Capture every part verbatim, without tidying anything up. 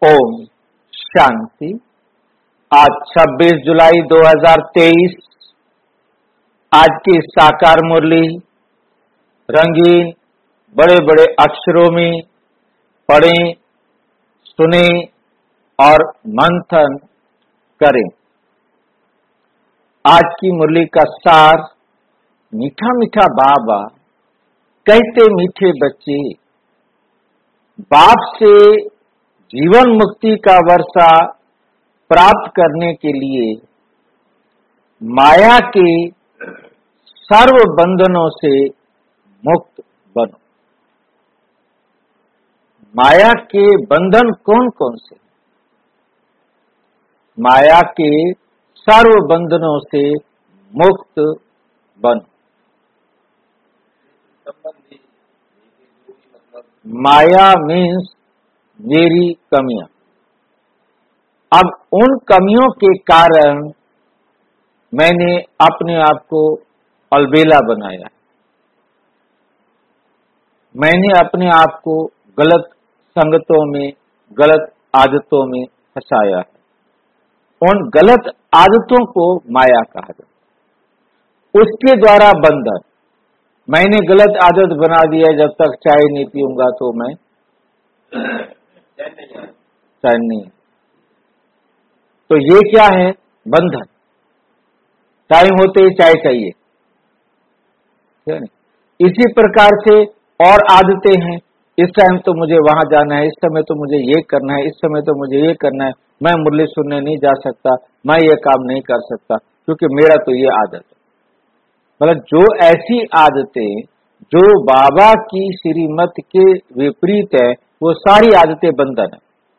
ओम शांति। आज छब्बीस जुलाई दो हज़ार तेईस। आज की साकार मुरली रंगीन बड़े बड़े अक्षरों में पढ़ें, सुने और मंथन करें। आज की मुरली का सार, मीठा मीठा बाबा कहते मीठे बच्चे, बाप से जीवन मुक्ति का वर्षा प्राप्त करने के लिए माया के सर्व बंधनों से मुक्त बनो। माया के बंधन कौन कौन से? माया के सर्व बंधनों से मुक्त बनो। माया मीन्स मेरी कमियां। अब उन कमियों के कारण मैंने अपने आप को अलबेला बनाया, मैंने अपने आप को गलत संगतों में, गलत आदतों में फंसाया है। उन गलत आदतों को माया कहा जाता। उसके द्वारा बंधन। मैंने गलत आदत बना दिया, जब तक चाय नहीं पीऊंगा तो मैं चैन नहीं। तो ये क्या है? बंधन। टाइम होते ही चाय चाहिए। इसी प्रकार से और आदतें हैं। इस टाइम तो मुझे वहां जाना है, इस समय तो मुझे ये करना है, इस समय तो मुझे ये करना है, मैं मुरली सुनने नहीं जा सकता, मैं ये काम नहीं कर सकता क्योंकि मेरा तो ये आदत है। मतलब जो ऐसी आदतें जो बाबा की श्रीमत के विपरीत है, वो सारी आदतें बंधन है।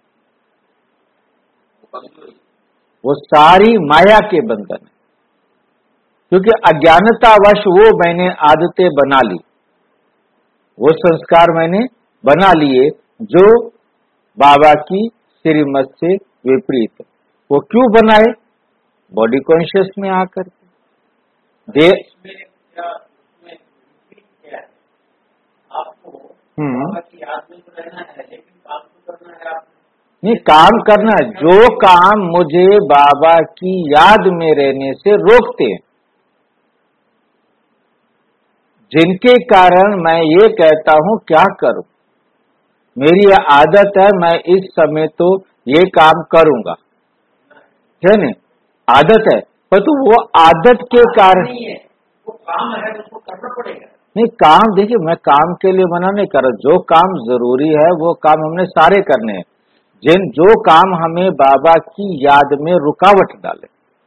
वो सारी माया के बंधन है, क्योंकि अज्ञानतावश वो मैंने आदतें बना ली, वो संस्कार मैंने बना लिए जो बाबा की श्रीमत से विपरीत है। वो क्यों बनाए? बॉडी कॉन्शियस में आकर दे हम्म नहीं, काम करना है। जो काम मुझे बाबा की याद में रहने से रोकते हैं, जिनके कारण मैं ये कहता हूं क्या करूं, मेरी आदत है मैं इस समय तो ये काम करूंगा, है नहीं? आदत है, पर तो वो आदत के कारण नहीं है, वो काम है, उसको करना पड़ेगा। नहीं, काम देखिए, मैं काम के लिए मना नहीं कर रहा। जो काम जरूरी है वो काम हमने सारे करने हैं। जिन जो काम हमें बाबा की याद में रुकावट डाले,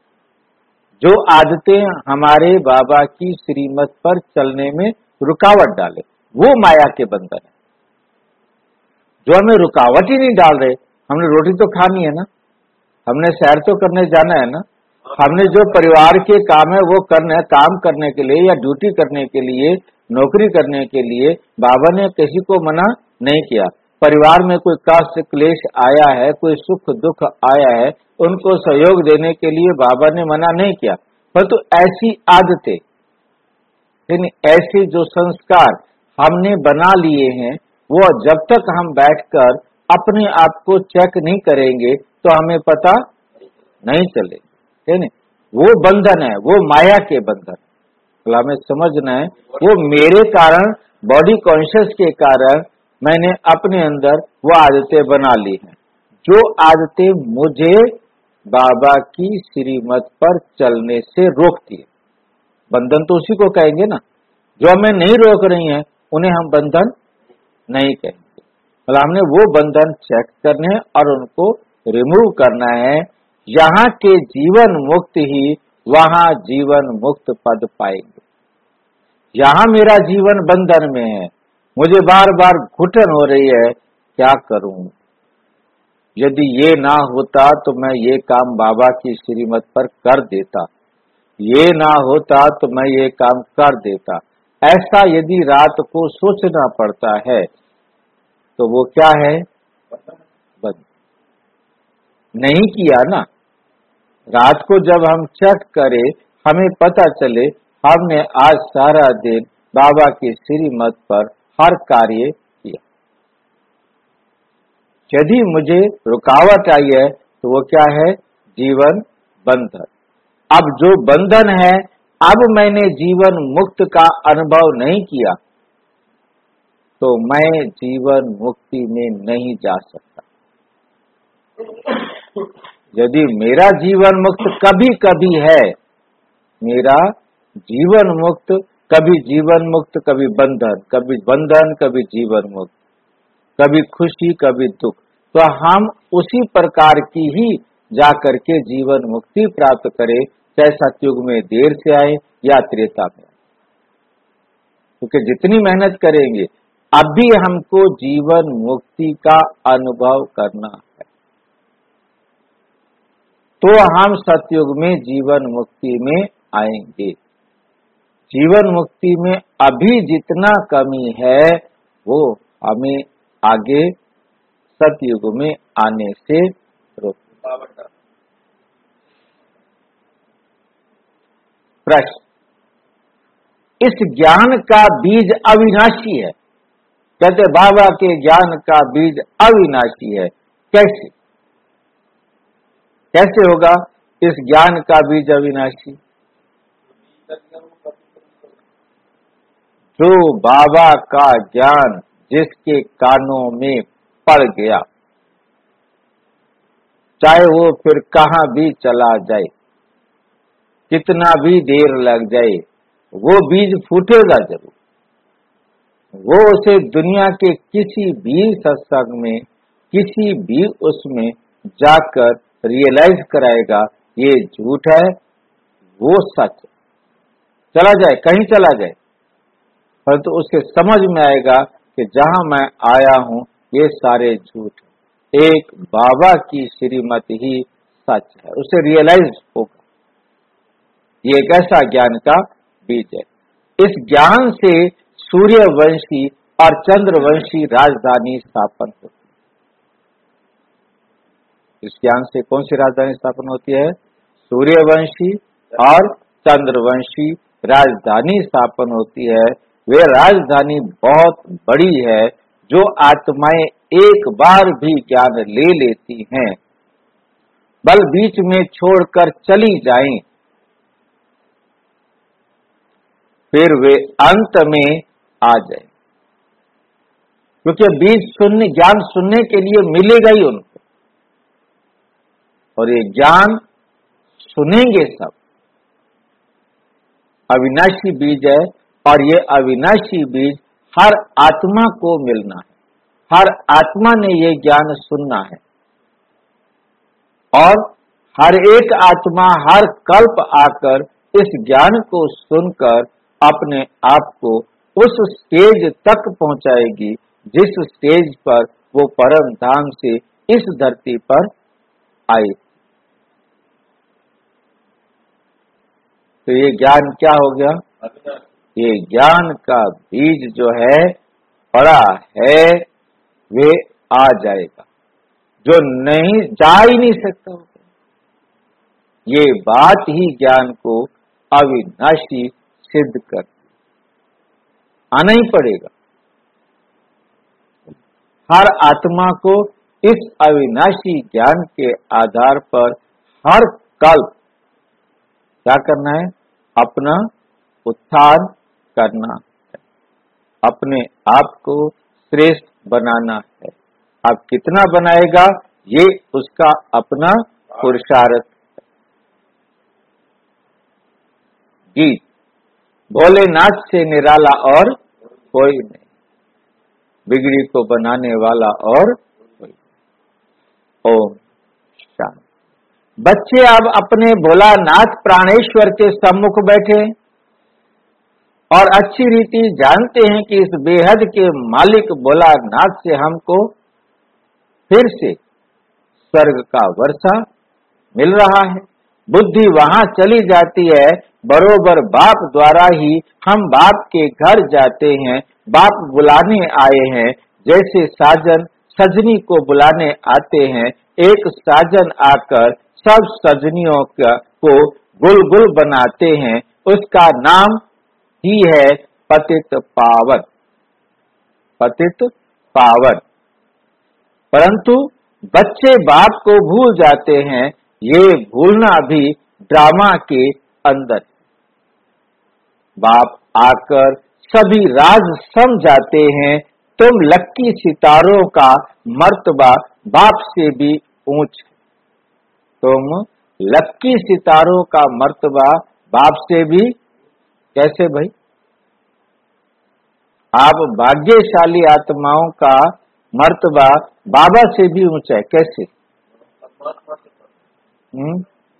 जो आदतें हमारे बाबा की श्रीमत पर चलने में रुकावट डाले, वो माया के बंधन है। जो हमें रुकावट ही नहीं डाल रहे, हमने रोटी तो खानी है ना, हमने सैर तो करने जाना है ना, हमने जो परिवार के काम है वो करना है, काम करने के लिए या ड्यूटी करने के लिए, नौकरी करने के लिए बाबा ने किसी को मना नहीं किया। परिवार में कोई कष्ट क्लेश आया है, कोई सुख दुख आया है, उनको सहयोग देने के लिए बाबा ने मना नहीं किया। परंतु तो ऐसी आदतें, यानी ऐसे जो संस्कार हमने बना लिए हैं, वो जब तक हम बैठकर अपने आप को चेक नहीं करेंगे तो हमें पता नहीं चलेगा, है नहीं? वो बंधन है, वो माया के बंधन। हमें समझना है, वो मेरे कारण, बॉडी कॉन्शियस के कारण मैंने अपने अंदर वो आदतें बना ली हैं, जो आदतें मुझे बाबा की श्रीमत पर चलने से रोकती है। बंधन तो उसी को कहेंगे ना। जो हमें नहीं रोक रही हैं उन्हें हम बंधन नहीं कहेंगे। मतलब हमने वो बंधन चेक करने हैं और उनको रिमूव करना है। यहाँ के जीवन मुक्त ही वहां जीवन मुक्त पद पाएंगे। यहाँ मेरा जीवन बंधन में है, मुझे बार बार घुटन हो रही है, क्या करूं? यदि ये ना होता तो मैं ये काम बाबा की श्रीमत पर कर देता, ये ना होता तो मैं ये काम कर देता। ऐसा यदि रात को सोचना पड़ता है तो वो क्या है? बंद नहीं किया ना। रात को जब हम चेक करें, हमें पता चले हमने आज सारा दिन बाबा की श्रीमत पर हर कार्य किया। यदि मुझे रुकावट आई है तो वो क्या है? जीवन बंधन। अब जो बंधन है, अब मैंने जीवन मुक्त का अनुभव नहीं किया तो मैं जीवन मुक्ति में नहीं जा सकता। यदि मेरा जीवन मुक्त कभी कभी है, मेरा जीवन मुक्त कभी जीवन मुक्त कभी बंधन, कभी बंधन कभी जीवन मुक्त, कभी खुशी कभी दुख, तो हम उसी प्रकार की ही जाकर के जीवन मुक्ति प्राप्त करें, चाहे सतयुग में देर से आए या त्रेता में। क्योंकि जितनी मेहनत करेंगे अभी हमको जीवन मुक्ति का अनुभव करना है, तो हम सतयुग में जीवन मुक्ति में आएंगे। जीवन मुक्ति में अभी जितना कमी है वो हमें आगे सतयुग में आने से रोके। प्रश्न, इस ज्ञान का बीज अविनाशी है। कहते बाबा के ज्ञान का बीज अविनाशी है। कैसे कैसे होगा इस ज्ञान का बीज अविनाशी? जो बाबा का ज्ञान जिसके कानों में पड़ गया, चाहे वो फिर कहां भी चला जाए, कितना भी देर लग जाए, वो बीज फूटेगा जरूर। वो उसे दुनिया के किसी भी सत्संग में, किसी भी उसमें जाकर रियलाइज कराएगा ये झूठ है, वो सच है। चला जाए, कहीं चला जाए, परंतु तो उसके समझ में आएगा कि जहां मैं आया हूं ये सारे झूठ है, एक बाबा की श्रीमत ही सच है। उसे रियलाइज होगा। ये एक ऐसा ज्ञान का बीज है। इस ज्ञान से सूर्यवंशी और चंद्रवंशी राजधानी स्थापन होती है। इस ज्ञान से कौन सी राजधानी स्थापन होती है? सूर्यवंशी और चंद्रवंशी राजधानी स्थापन होती है। वे राजधानी बहुत बड़ी है। जो आत्माएं एक बार भी ज्ञान ले लेती हैं, बल बीच में छोड़कर चली जाएं, फिर वे अंत में आ जाए। क्योंकि बीज सुनने, ज्ञान सुनने के लिए मिलेगा ही उनको, और ये ज्ञान सुनेंगे सब। अविनाशी बीज है, और ये अविनाशी बीज हर आत्मा को मिलना है। हर आत्मा ने ये ज्ञान सुनना है, और हर एक आत्मा हर कल्प आकर इस ज्ञान को सुनकर अपने आप को उस स्टेज तक पहुंचाएगी जिस स्टेज पर वो परम धाम से इस धरती पर आई। तो ये ज्ञान क्या हो गया? ये ज्ञान का बीज जो है पड़ा है, वे आ जाएगा। जो नहीं जा ही नहीं सकता, ये बात ही ज्ञान को अविनाशी सिद्ध कर, आना ही पड़ेगा। हर आत्मा को इस अविनाशी ज्ञान के आधार पर हर कल्प क्या करना है? अपना उत्थान करना है, अपने आप को श्रेष्ठ बनाना है। अब कितना बनाएगा ये उसका अपना पुरुषार्थ है। गीत, भोलेनाथ से निराला और कोई नहीं, बिगड़ी को बनाने वाला और कोई नहीं। ओम शांति। बच्चे अब अपने भोलानाथ प्राणेश्वर के सम्मुख बैठे और अच्छी रीति जानते हैं कि इस बेहद के मालिक भोलानाथ से हमको फिर से स्वर्ग का वर्षा मिल रहा है। बुद्धि वहां चली जाती है, बरोबर बाप द्वारा ही हम बाप के घर जाते हैं। बाप बुलाने आए हैं, जैसे साजन सजनी को बुलाने आते हैं। एक साजन आकर सब सजनियों को गुलगुल बनाते हैं। उसका नाम ही है पतित पावन। पतित पावन। परंतु बच्चे बाप को भूल जाते हैं। ये भूलना भी ड्रामा के अंदर। बाप आकर सभी राज समझाते हैं। तुम लक्की सितारों का मर्तबा बाप से भी ऊंच है। तुम लक्की सितारों का मर्तबा बाप से भी कैसे भाई? आप भाग्यशाली आत्माओं का मर्तबा बाबा से भी ऊंचा है। कैसे? हम्म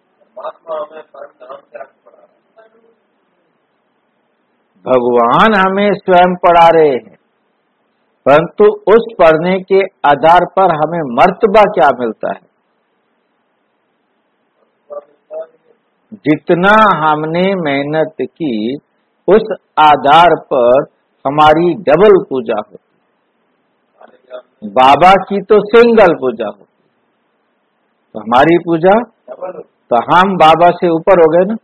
भगवान हमें स्वयं पढ़ा रहे हैं, परंतु उस पढ़ने के आधार पर हमें मर्तबा क्या मिलता है? जितना हमने मेहनत की उस आधार पर हमारी डबल पूजा होती। बाबा की तो सिंगल पूजा होती, तो हमारी पूजा, तो हम बाबा से ऊपर हो गए ना।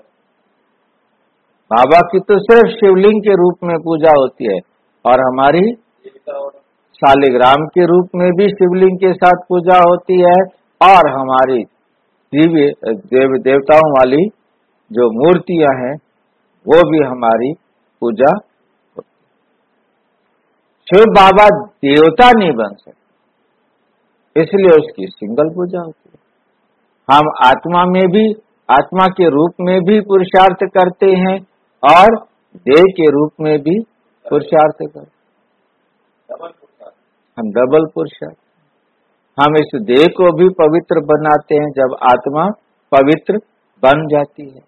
बाबा की तो सिर्फ शिवलिंग के रूप में पूजा होती है, और हमारी शालिग्राम के रूप में भी शिवलिंग के साथ पूजा होती है, और हमारी दिव्य देव देवताओं वाली जो मूर्तियां हैं वो भी हमारी पूजा होती है। शिव बाबा देवता नहीं बन सकते, इसलिए उसकी सिंगल पूजा होती है। हम आत्मा में भी, आत्मा के रूप में भी पुरुषार्थ करते हैं, और देह के रूप में भी पुरुषार्थ करते हैं। हम डबल पुरुषार्थ। हम इस देह को भी पवित्र बनाते हैं जब आत्मा पवित्र बन जाती है।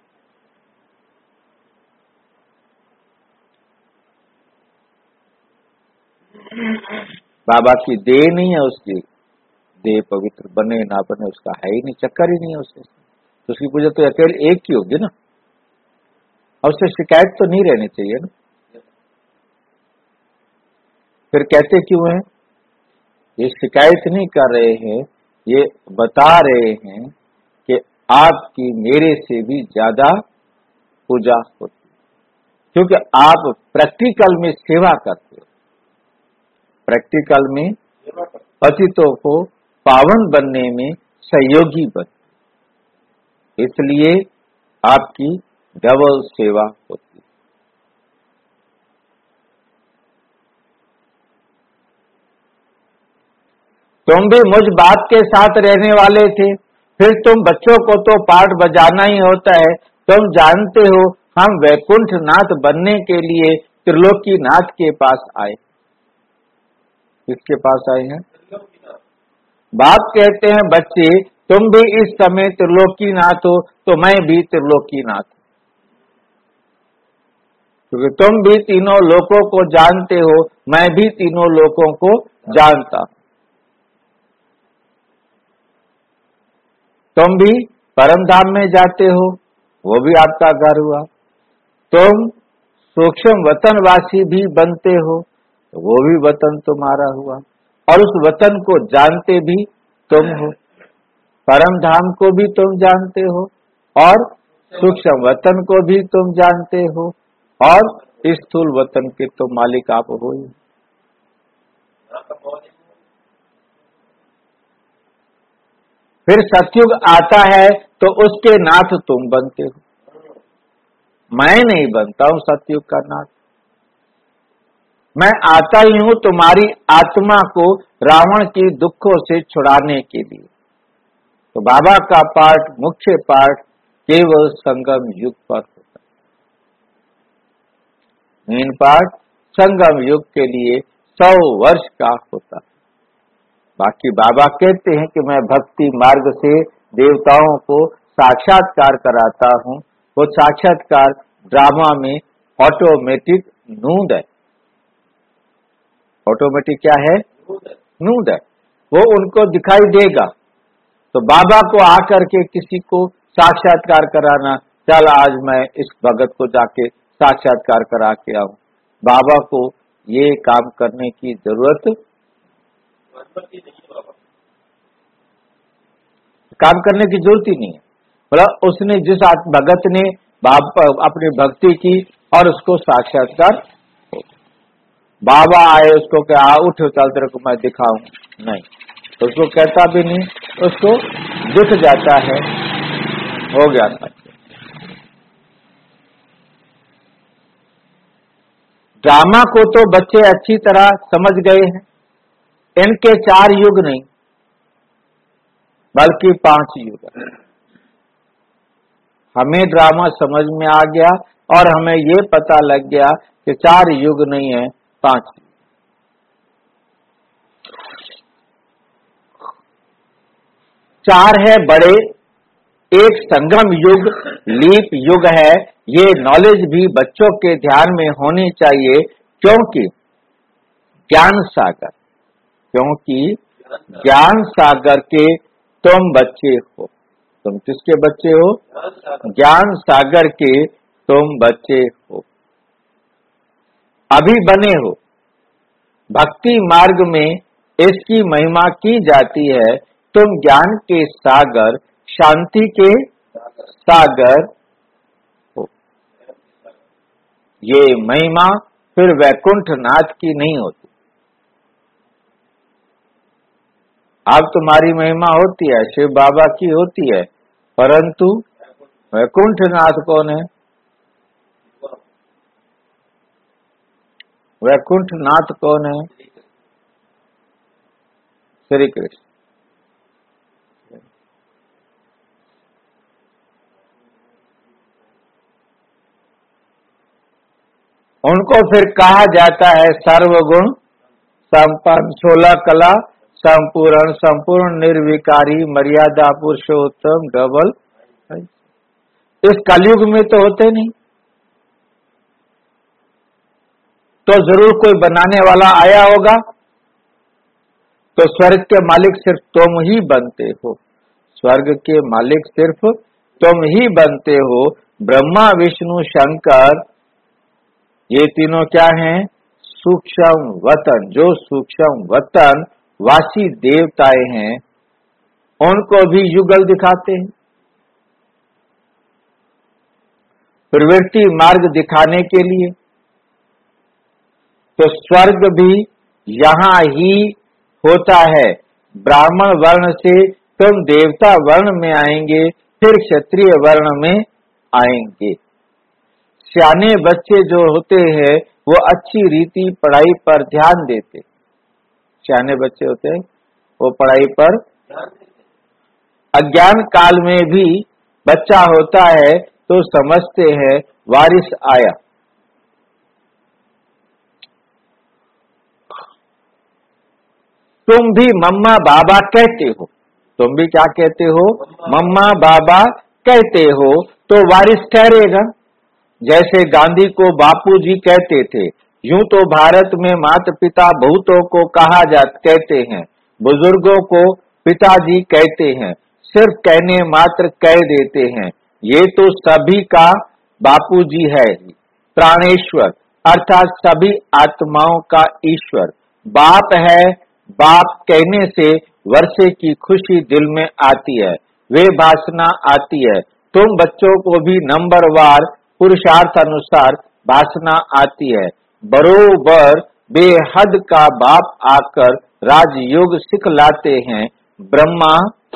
बाबा की देह नहीं है, उसकी देह पवित्र बने ना बने उसका है ही नहीं, चक्कर ही नहीं है उसके। तो उसकी पूजा तो अकेले एक की होगी ना, और उससे शिकायत तो नहीं रहनी चाहिए ना। फिर कहते क्यों है? ये शिकायत नहीं कर रहे हैं, ये बता रहे हैं कि आपकी मेरे से भी ज्यादा पूजा होती है, क्योंकि आप प्रैक्टिकल में सेवा करते हो, प्रैक्टिकल में पतितों को पावन बनने में सहयोगी बनते, इसलिए आपकी डबल सेवा होती है। तुम भी मुझ बाप के साथ रहने वाले थे, फिर तुम बच्चों को तो पाठ बजाना ही होता है। तुम जानते हो हम वैकुंठ नाथ बनने के लिए त्रिलोकी नाथ के पास आए। किसके पास आए हैं? बाप कहते हैं बच्चे तुम भी इस समय त्रिलोकी नाथ हो, तो मैं भी त्रिलोकी नाथ हूं, क्योंकि तुम भी तीनों लोकों को जानते हो, मैं भी तीनों लोकों को जानता हूं। तुम भी परम धाम में जाते हो, वो भी आपका घर हुआ। तुम सूक्ष्म वतनवासी भी बनते हो, तो वो भी वतन तुम्हारा हुआ, और उस वतन को जानते भी तुम हो। परम धाम को भी तुम जानते हो, और सूक्ष्म वतन को भी तुम जानते हो, और स्थूल वतन के तो मालिक आप हो ही। फिर सतयुग आता है तो उसके नाथ तुम बनते हो। मैं नहीं बनता हूं सतयुग का नाथ, मैं आता ही हूं तुम्हारी आत्मा को रावण की दुखों से छुड़ाने के लिए। तो बाबा का पाठ, मुख्य पाठ केवल संगम युग पर होता है। मेन पाठ संगम युग के लिए सौ वर्ष का होता है। बाकी बाबा कहते हैं कि मैं भक्ति मार्ग से देवताओं को साक्षात्कार कराता हूं। वो साक्षात्कार ड्रामा में ऑटोमेटिक नूंद है। ऑटोमेटिक क्या है? नूंद है। वो उनको दिखाई देगा। तो बाबा को आकर के किसी को साक्षात्कार कराना, चल आज मैं इस भगत को जाके साक्षात्कार करा के आऊं, बाबा को ये काम करने की जरूरत काम करने की जरूरत ही नहीं है। मतलब उसने जिस भगत ने बाबा अपनी भक्ति की और उसको साक्षात्कार, बाबा आए उसको क्या उठ चल तेरे को मैं दिखाऊं, नहीं, उसको कहता भी नहीं, उसको दिख जाता है, हो गया सत्य। ड्रामा को तो बच्चे अच्छी तरह समझ गए हैं। इनके चार युग नहीं बल्कि पांच युग है। हमें ड्रामा समझ में आ गया और हमें ये पता लग गया कि चार युग नहीं है, पांच युग। चार है बड़े, एक संगम युग, लीप युग है। ये नॉलेज भी बच्चों के ध्यान में होनी चाहिए, क्योंकि ज्ञान सागर, क्योंकि ज्ञान सागर के तुम बच्चे हो। तुम किसके बच्चे हो? ज्ञान सागर के तुम बच्चे हो। अभी बने हो। भक्ति मार्ग में इसकी महिमा की जाती है। तुम ज्ञान के सागर, शांति के सागर हो। ये महिमा फिर वैकुंठ नाथ की नहीं होती। अब तुम्हारी महिमा होती है, शिव बाबा की होती है, परंतु वैकुंठ नाथ कौन है? वैकुंठ नाथ कौन है? श्री कृष्ण। उनको फिर कहा जाता है सर्वगुण संपन्न, सोलह कला संपूर्ण, संपूर्ण निर्विकारी, मर्यादा पुरुषोत्तम, डबल। इस कलयुग में तो होते नहीं, तो जरूर कोई बनाने वाला आया होगा। तो स्वर्ग के मालिक सिर्फ तुम ही बनते हो। स्वर्ग के मालिक सिर्फ तुम ही बनते हो। ब्रह्मा विष्णु शंकर ये तीनों क्या हैं? सूक्ष्म वतन। जो सूक्ष्म वतन वासी देवताएं हैं, उनको भी युगल दिखाते हैं। प्रवृत्ति मार्ग दिखाने के लिए। तो स्वर्ग भी यहां ही होता है। ब्राह्मण वर्ण से तुम देवता वर्ण में आएंगे, फिर क्षत्रिय वर्ण में आएंगे। सियाने बच्चे जो होते हैं वो अच्छी रीति पढ़ाई पर ध्यान देते। सियाने बच्चे होते हैं वो पढ़ाई पर। अज्ञान काल में भी बच्चा होता है तो समझते हैं वारिस आया। तुम भी मम्मा बाबा कहते हो। तुम भी क्या कहते हो? मम्मा बाबा कहते हो, तो वारिस ठहरेगा। जैसे गांधी को बापूजी कहते थे, यूं तो भारत में माता पिता बहुतों को कहा जा कहते हैं, बुजुर्गों को पिताजी कहते हैं, सिर्फ कहने मात्र कह देते हैं। ये तो सभी का बापूजी है। प्राणेश्वर अर्थात सभी आत्माओं का ईश्वर बाप है। बाप कहने से वर्षे की खुशी दिल में आती है, वे वासना आती है। तुम बच्चों को भी नंबरवार पुरुषार्थ अनुसार वासना आती है। बरोबर बेहद का बाप आकर राजयोग सिखलाते हैं। ब्रह्मा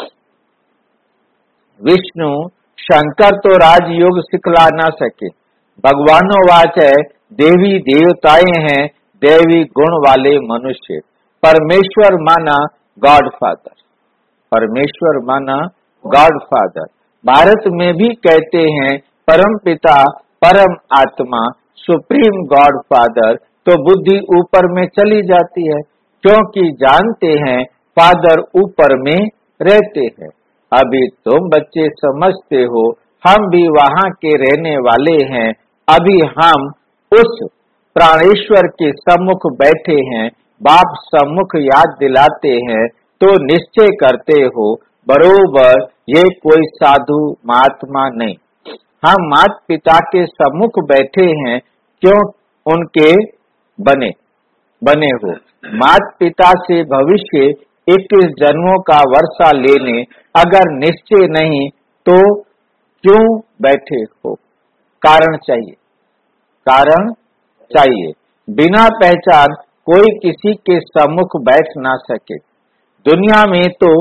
विष्णु शंकर तो राजयोग सिखला ना सके। भगवानो वाच है, देवी देवताएं हैं, देवी गुण वाले मनुष्य। परमेश्वर माना गॉड फादर। परमेश्वर माना गॉड फादर। भारत में भी कहते हैं परम पिता, परम आत्मा, सुप्रीम गॉड फादर। तो बुद्धि ऊपर में चली जाती है, क्योंकि जानते हैं फादर ऊपर में रहते हैं। अभी तुम बच्चे समझते हो हम भी वहां के रहने वाले हैं। अभी हम उस प्राणेश्वर के सम्मुख बैठे हैं, बाप सम्मुख याद दिलाते हैं, तो निश्चय करते हो बरोबर ये कोई साधु महात्मा नहीं। हम माता पिता के सम्मुख बैठे हैं, क्यों उनके बने बने हो। माता पिता से भविष्य इक्कीस जन्मों का वर्षा लेने अगर निश्चय नहीं तो क्यों बैठे हो? कारण चाहिए, कारण चाहिए। बिना पहचान कोई किसी के सम्मुख बैठ ना सके। दुनिया में तो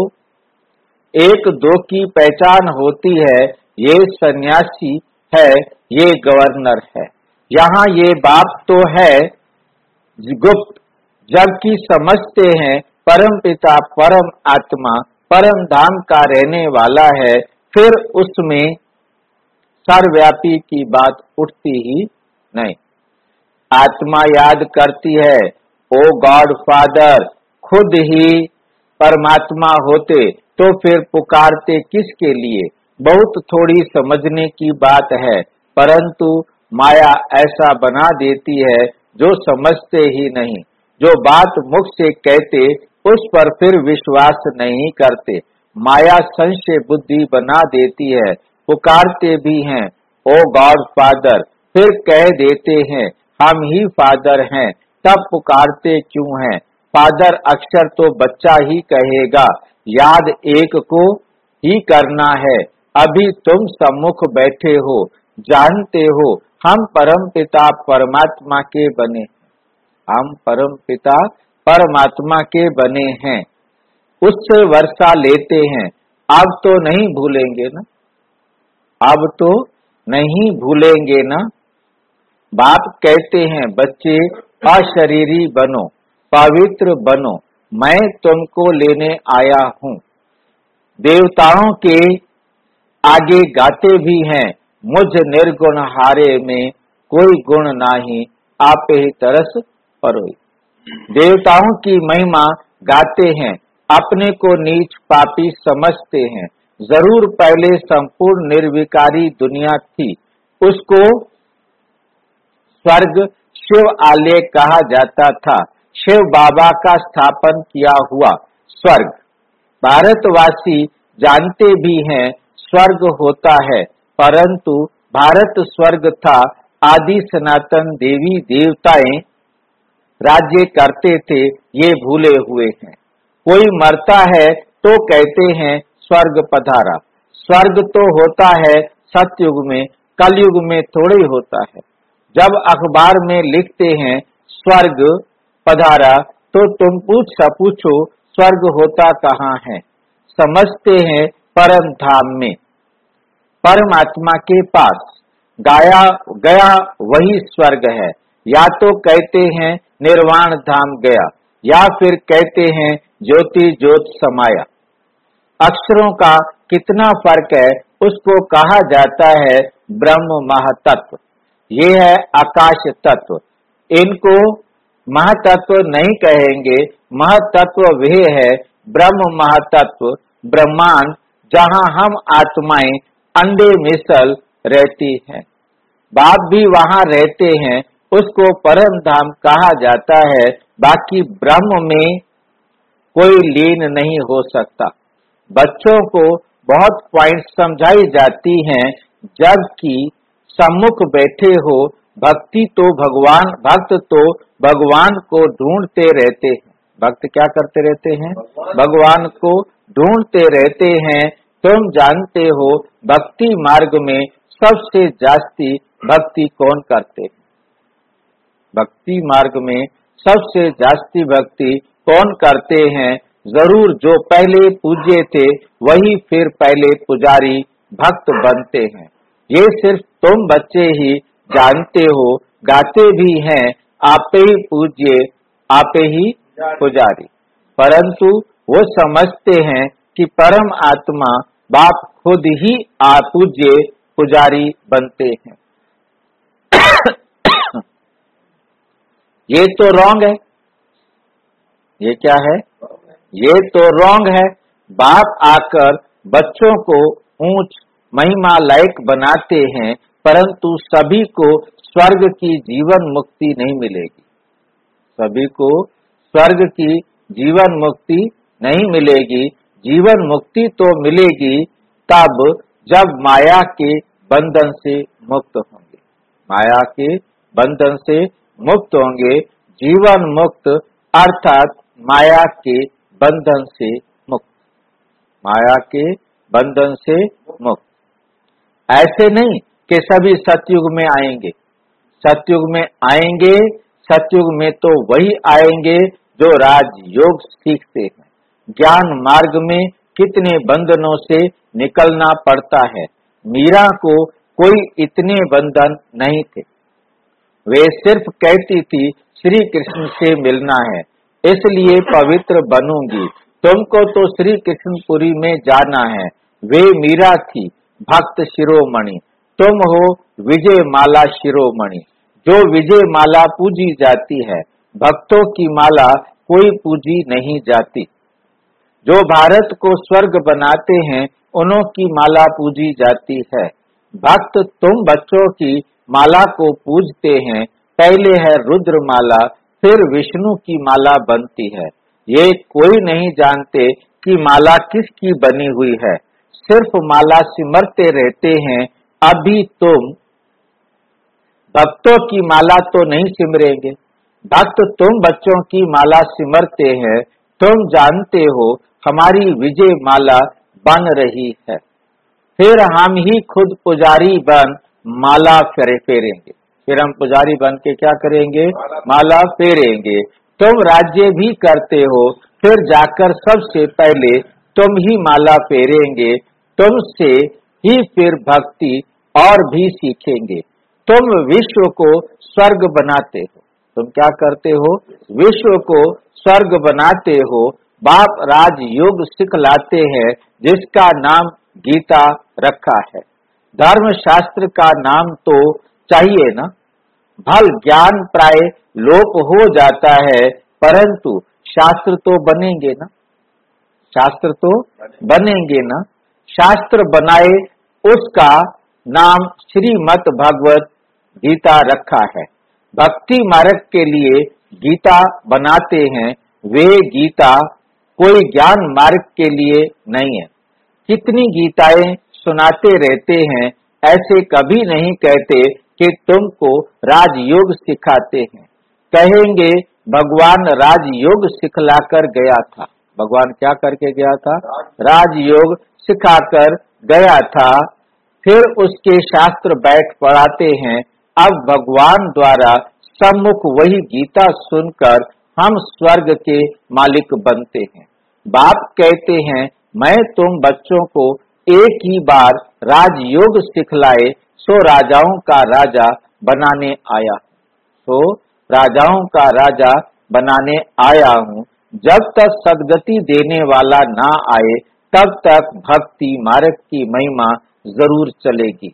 एक दो की पहचान होती है, ये सन्यासी है, ये गवर्नर है। यहाँ ये बात तो है गुप्त, जबकि समझते हैं परम पिता परम आत्मा परम धाम का रहने वाला है, फिर उसमें सर्वव्यापी की बात उठती ही नहीं। आत्मा याद करती है, ओ गॉड फादर, खुद ही परमात्मा होते तो फिर पुकारते किसके लिए। बहुत थोड़ी समझने की बात है, परंतु माया ऐसा बना देती है जो समझते ही नहीं। जो बात मुख से कहते उस पर फिर विश्वास नहीं करते। माया संशय बुद्धि बना देती है। पुकारते भी हैं, ओ गॉड फादर, फिर कह देते हैं हम ही फादर हैं, तब पुकारते क्यों हैं। फादर अक्षर तो बच्चा ही कहेगा, याद एक को ही करना है। अभी तुम सम्मुख बैठे हो, जानते हो हम परम पिता परमात्मा के बने, हम परम पिता परमात्मा के बने हैं, उससे वर्षा लेते हैं। अब तो नहीं भूलेंगे ना, अब तो नहीं भूलेंगे ना। बाप कहते हैं बच्चे अशरीरी बनो, पवित्र बनो, मैं तुमको लेने आया हूँ। देवताओं के आगे गाते भी हैं, मुझ निर्गुण हारे में कोई गुण नाही, आपे ही तरस परोई। देवताओं की महिमा गाते हैं, अपने को नीच पापी समझते हैं। जरूर पहले संपूर्ण निर्विकारी दुनिया थी, उसको स्वर्ग शिव आलय कहा जाता था। शिव बाबा का स्थापन किया हुआ स्वर्ग भारतवासी जानते भी हैं स्वर्ग होता है, परंतु भारत स्वर्ग था। आदि सनातन देवी देवताएं राज्य करते थे, ये भूले हुए हैं। कोई मरता है तो कहते हैं स्वर्ग पधारा। स्वर्ग तो होता है सतयुग में, कलयुग में थोड़ी होता है। जब अखबार में लिखते हैं स्वर्ग पधारा, तो तुम पूछ सा पूछो स्वर्ग होता कहाँ है। समझते हैं परम धाम में, परमात्मा के पास गाया गया वही स्वर्ग है। या तो कहते हैं निर्वाण धाम गया, या फिर कहते हैं ज्योति ज्योत समाया। अक्षरों का कितना फर्क है, उसको कहा जाता है ब्रह्म महातत्व। ये है आकाश तत्व। इनको महातत्व नहीं कहेंगे, महातत्व वह है ब्रह्म महातत्व, ब्रह्मांड, जहाँ हम आत्माएं अंडे मिसल रहती हैं। बाप भी वहाँ रहते हैं, उसको परम धाम कहा जाता है। बाकी ब्रह्म में कोई लीन नहीं हो सकता। बच्चों को बहुत पॉइंट समझाई जाती हैं, जबकि सम्मुख बैठे हो। भक्ति तो भगवान भक्त तो भगवान को ढूंढते रहते हैं। भक्त क्या करते रहते हैं? भगवान को ढूंढते रहते हैं। तुम जानते हो भक्ति मार्ग में सबसे जास्ती भक्ति कौन करते हैं? भक्ति मार्ग में सबसे जास्ती भक्ति कौन करते हैं? जरूर जो पहले पूज्य थे वही फिर पहले पुजारी भक्त बनते हैं। ये सिर्फ तुम बच्चे ही जानते हो, गाते भी हैं आपे ही पूज्य आपे ही पुजारी, परंतु वो समझते हैं कि परम आत्मा बाप खुद ही आप पूज्य पुजारी बनते हैं। ये तो रॉन्ग है। ये क्या है? ये तो रॉन्ग है। बाप आकर बच्चों को ऊंच महिमा लायक बनाते हैं, परंतु सभी को स्वर्ग की जीवन मुक्ति नहीं मिलेगी। सभी को स्वर्ग की जीवन मुक्ति नहीं मिलेगी। जीवन मुक्ति तो मिलेगी तब जब माया के बंधन से मुक्त होंगे। माया के बंधन से मुक्त होंगे। जीवन मुक्त अर्थात माया के बंधन से मुक्त, माया के बंधन से मुक्त। ऐसे नहीं कि सभी सतयुग में आएंगे। सतयुग में आएंगे, सतयुग में तो वही आएंगे जो राजयोग सीखते हैं। ज्ञान मार्ग में कितने बंधनों से निकलना पड़ता है। मीरा को कोई इतने बंधन नहीं थे। वे सिर्फ कहती थी श्री कृष्ण से मिलना है, इसलिए पवित्र बनूंगी। तुमको तो श्री कृष्णपुरी में जाना है। वे मीरा थी भक्त शिरोमणि, तुम हो विजय माला शिरोमणि। जो विजय माला पूजी जाती है, भक्तों की माला कोई पूजी नहीं जाती। जो भारत को स्वर्ग बनाते हैं, उन्हों की माला पूजी जाती है। भक्त तुम बच्चों की माला को पूजते हैं। पहले है रुद्र माला, फिर विष्णु की माला बनती है। ये कोई नहीं जानते कि माला किसकी बनी हुई है, सिर्फ माला सिमरते रहते हैं। अभी तुम भक्तों की माला तो नहीं सिमरेंगे। भक्त तुम बच्चों की माला सिमरते हैं। तुम जानते हो हमारी विजय माला बन रही है। फिर हम ही खुद पुजारी बन माला फेरे फेरेंगे। फिर हम पुजारी बन के क्या करेंगे? माला फेरेंगे। तुम राज्य भी करते हो, फिर जाकर सबसे पहले तुम ही माला फेरेंगे। तुमसे ही फिर भक्ति और भी सीखेंगे। तुम विश्व को स्वर्ग बनाते हो। तुम क्या करते हो? विश्व को स्वर्ग बनाते हो। बाप राज योग सिखलाते हैं, जिसका नाम गीता रखा है। धर्म शास्त्र का नाम तो चाहिए ना। भल ज्ञान प्राय लोप हो जाता है, परंतु शास्त्र तो बनेंगे ना। शास्त्र तो बनेंगे ना। शास्त्र बनाए, उसका नाम श्रीमद् भगवत गीता रखा है। भक्ति मार्ग के लिए गीता बनाते हैं। वे गीता कोई ज्ञान मार्ग के लिए नहीं है। कितनी गीताएं सुनाते रहते हैं, ऐसे कभी नहीं कहते कि तुमको राजयोग सिखाते हैं। कहेंगे भगवान राजयोग सिखलाकर गया था। भगवान क्या करके गया था? राजयोग सिखाकर गया था। फिर उसके शास्त्र बैठ पढ़ाते हैं। अब भगवान द्वारा सम्मुख वही गीता सुनकर हम स्वर्ग के मालिक बनते हैं। बाप कहते हैं, मैं तुम बच्चों को एक ही बार राजयोग सिखलाए, सो राजाओं का राजा बनाने आया। तो राजाओं का राजा बनाने आया हूँ। जब तक सदगति देने वाला ना आए, तब तक भक्ति मार्ग की महिमा जरूर चलेगी।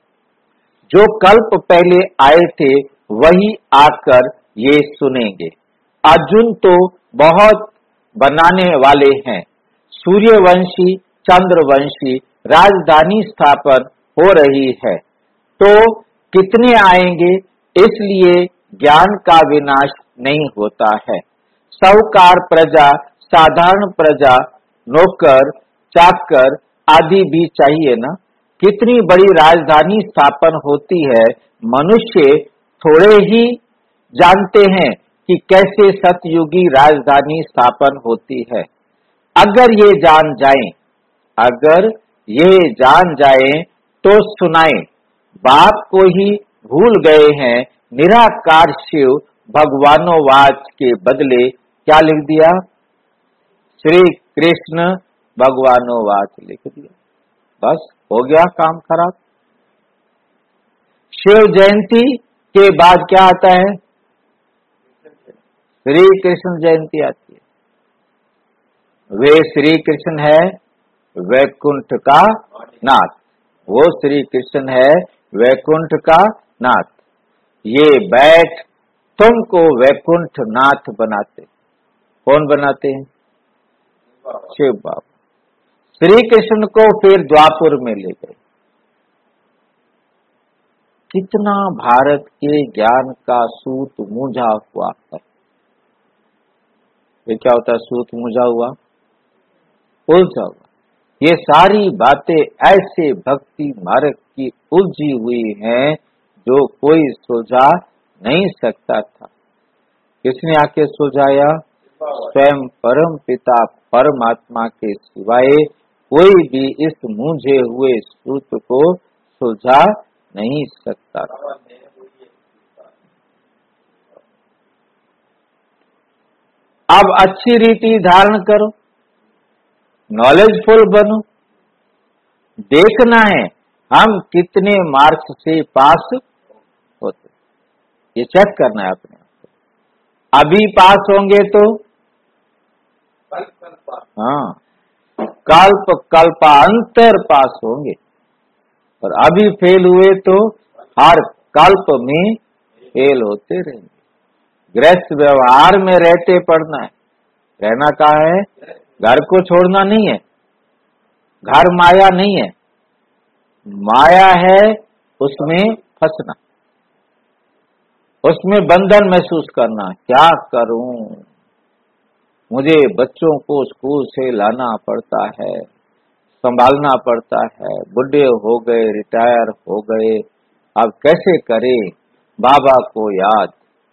जो कल्प पहले आए थे, वही आकर ये सुनेंगे। अर्जुन तो बहुत बनाने वाले हैं। सूर्यवंशी, चंद्रवंशी राजधानी स्थापन हो रही है, तो कितने आएंगे? इसलिए ज्ञान का विनाश नहीं होता है। साहूकार प्रजा, साधारण प्रजा, नौकर चाकर आदि भी चाहिए ना। कितनी बड़ी राजधानी स्थापन होती है। मनुष्य थोड़े ही जानते हैं कि कैसे सतयुगी राजधानी स्थापन होती है। अगर ये जान जाएं, अगर ये जान जाएं तो सुनाएं। बाप को ही भूल गए हैं। निराकार शिव भगवानोवाच के बदले क्या लिख दिया? श्री कृष्ण भगवानोवाच लिख दिया। बस हो गया काम खराब। शिव जयंती के बाद क्या आता है? श्री कृष्ण जयंती आती है। वे श्री कृष्ण है वैकुंठ का नाथ। वो श्री कृष्ण है वैकुंठ का नाथ। ये बैठ तुमको वैकुंठ नाथ बनाते। कौन बनाते हैं? शिव बाबा। श्री कृष्ण को फिर द्वापुर में ले गए। कितना भारत के ज्ञान का सूत मूझा हुआ है। ये क्या होता है? सूत मूझा हुआ, उलझा हुआ। ये सारी बातें ऐसे भक्ति मार्ग की उलझी हुई हैं, जो कोई सुलझा नहीं सकता था। किसने आके सुलझाया? स्वयं परम पिता परमात्मा के सिवाय कोई भी इस मूझे हुए सूत को सुलझा नहीं सकता। अब अच्छी रीति धारण करो। नॉलेजफुल बनूं, देखना है हम कितने मार्क्स से पास होते, ये चेक करना है अपने आप को। अभी पास होंगे तो हाँ, कल्प कल्पांतर पास होंगे, और अभी फेल हुए तो हर कल्प में फेल होते रहेंगे। गृहस्थ व्यवहार में रहते पढ़ना है। रहना कहाँ है? घर को छोड़ना नहीं है, घर माया नहीं है, माया है उसमें फंसना, उसमें बंधन महसूस करना। क्या करूं, मुझे बच्चों को स्कूल से लाना पड़ता है, संभालना पड़ता है, बुढ़े हो गए, रिटायर हो गए, अब कैसे करें? बाबा को याद,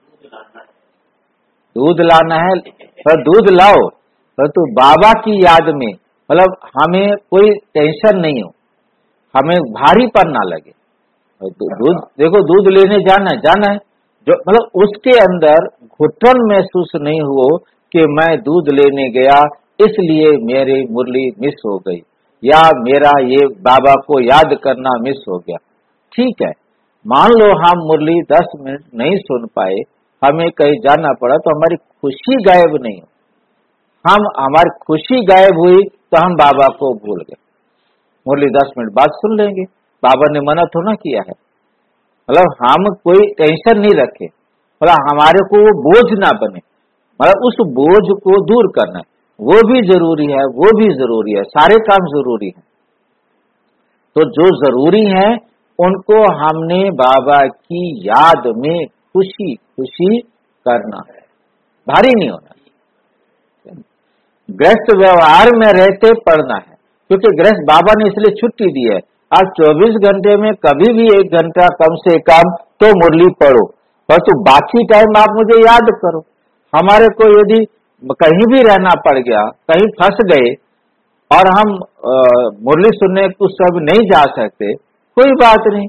दूध लाना है पर दूध लाओ, पर तो बाबा की याद में, मतलब हमें कोई टेंशन नहीं हो, हमें भारीपन ना लगे। दूध देखो, दूध लेने जाना है जाना है जो मतलब उसके अंदर घुटन महसूस नहीं हो कि मैं दूध लेने गया इसलिए मेरी मुरली मिस हो गई, या मेरा ये बाबा को याद करना मिस हो गया। ठीक है, मान लो हम मुरली दस मिनट नहीं सुन पाए, हमें कहीं जाना पड़ा, तो हमारी खुशी गायब नहीं हो। हम हमारी खुशी गायब हुई तो हम बाबा को भूल गए। मुरली दस मिनट बाद सुन लेंगे, बाबा ने मना तो ना किया है। मतलब हम कोई टेंशन नहीं रखे, मतलब हमारे को वो बोझ ना बने, मतलब उस बोझ को दूर करना है, वो भी जरूरी है, वो भी जरूरी है, सारे काम जरूरी है। तो जो जरूरी है उनको हमने बाबा की याद में खुशी खुशी करना है, भारी नहीं होना। गृहस्थ व्यवहार में रहते पढ़ना है, क्योंकि गृहस्थ बाबा ने इसलिए छुट्टी दी है। आज चौबीस घंटे में कभी भी एक घंटा कम से कम तो मुरली पढ़ो, पर तो बाकी टाइम आप मुझे याद करो। हमारे को यदि कहीं भी रहना पड़ गया, कहीं फंस गए और हम मुरली सुनने को सब नहीं जा सकते, कोई बात नहीं,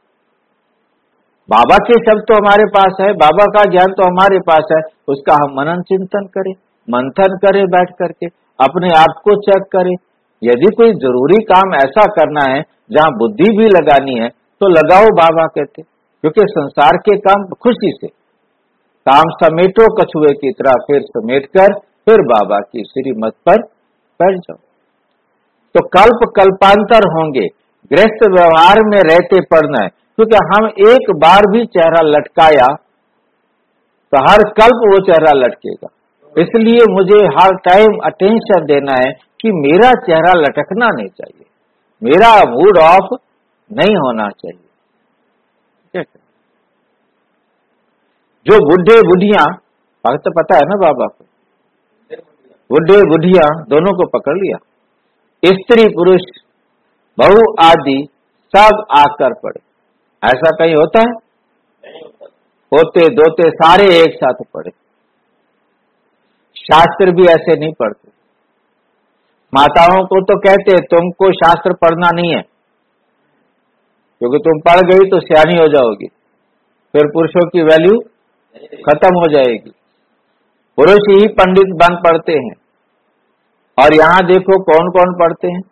बाबा के शब्द तो हमारे पास है, बाबा का ज्ञान तो हमारे पास है, उसका हम मनन चिंतन करें, मंथन करें, बैठ करके अपने आप को चेक करें। यदि कोई जरूरी काम ऐसा करना है जहाँ बुद्धि भी लगानी है तो लगाओ, बाबा कहते, क्योंकि संसार के काम खुशी से, काम समेटो कछुए की तरह, फिर समेट कर फिर बाबा की श्रीमत पर बैठ जाओ। तो कल्प कल्पांतर होंगे, गृहस्थ व्यवहार में रहते पढ़ना है, क्योंकि हम एक बार भी चेहरा लटकाया तो हर कल्प वो चेहरा लटकेगा। इसलिए मुझे हर टाइम अटेंशन देना है कि मेरा चेहरा लटकना नहीं चाहिए, मेरा मूड ऑफ नहीं होना चाहिए। जो बुढ़े बुढ़िया, भक्त पता है ना बाबा को, बुढ़े बुढ़िया दोनों को पकड़ लिया, स्त्री पुरुष बहु आदि सब आकर पड़े। ऐसा कहीं होता है? होते दोते सारे एक साथ पढ़े। शास्त्र भी ऐसे नहीं पढ़ते। माताओं को तो कहते तुमको शास्त्र पढ़ना नहीं है, क्योंकि तुम पढ़ गई तो सियानी हो जाओगी, फिर पुरुषों की वैल्यू खत्म हो जाएगी। पुरुष ही पंडित बन पढ़ते हैं, और यहां देखो कौन कौन पढ़ते हैं,